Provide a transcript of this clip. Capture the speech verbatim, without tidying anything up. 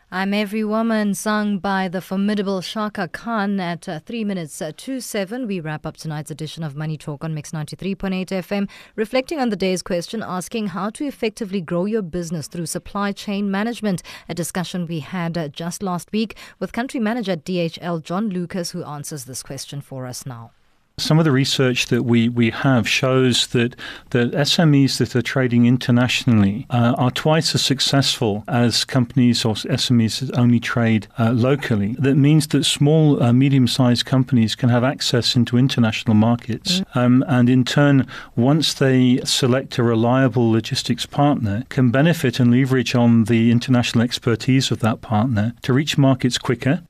I'm Every Woman, sung by the formidable Shaka Khan at uh, three minutes uh, to seven. We wrap up tonight's edition of Money Talk on Mix ninety-three point eight F M, reflecting on the day's question, asking how to effectively grow your business through supply chain management. A discussion we had uh, just last week with country manager at D H L, John Lucas, who answers this question for us now. Some of the research that we, we have shows that the S M Es that are trading internationally uh, are twice as successful as companies or S M Es that only trade uh, locally. That means that small, uh, medium-sized companies can have access into international markets. Mm. Um, and in turn, once they select a reliable logistics partner, can benefit and leverage on the international expertise of that partner to reach markets quicker